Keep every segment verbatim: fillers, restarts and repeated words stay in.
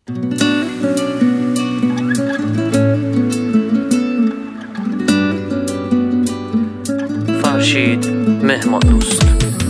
فرشید مهمان دوست.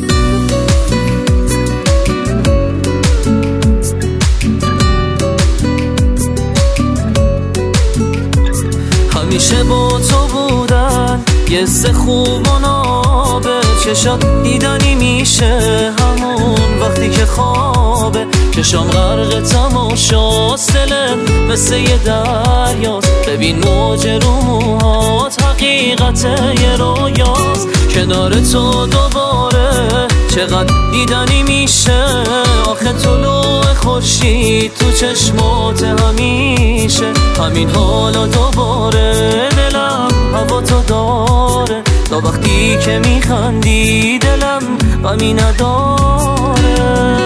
همیشه با تو بودن یه سه خوب و نابه، چشات دیدنی میشه همون وقتی که خوابه، چشام غرق تماشاست، دلت مثل یه دریاست، ببین موج رو موهات حقیقت یه رویاست، کنار تو دوباره چقدر دیدنی میشه، آخه طلوع خورشید تو چشمات همیشه، همین حالا دوباره دلم هوا تو داره، تا وقتی که میخندی دلم غمی نداره،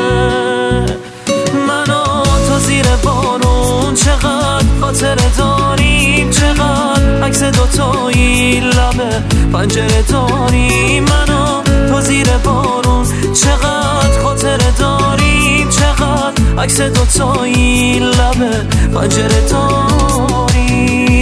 من و تو زیر بارون چقدر خاطره داریم، چقدر عکس دوتایی لبه پنجره داریم، من و تو زیر بارون چقدر خاطره داریم، چقدر عکس دوتایی لبه پنجره داریم.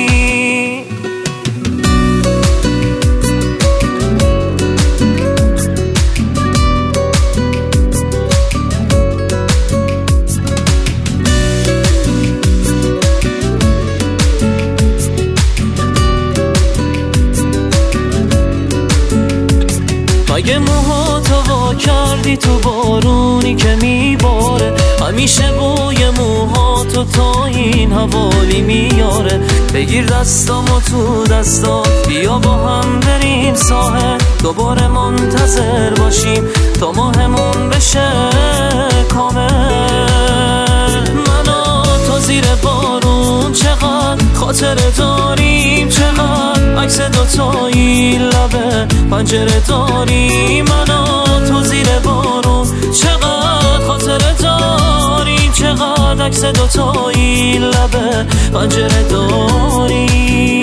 اگه موهاتو وا کردی تو بارونی که میباره، همیشه بوی موهاتو تا این حوالی میاره، بگیر دستامو تو دستات بیا با هم بریم ساحل، دوباره منتظر باشیم تا ماهمون بشه کامل، من و تو زیر بارون چقدر خاطره داریم، چقدر عکس دوتایی لبه پنجره داریم، من و تو زیر بارون چقدر خاطره داریم، چقدر عکس دوتایی لبه پنجره داریم.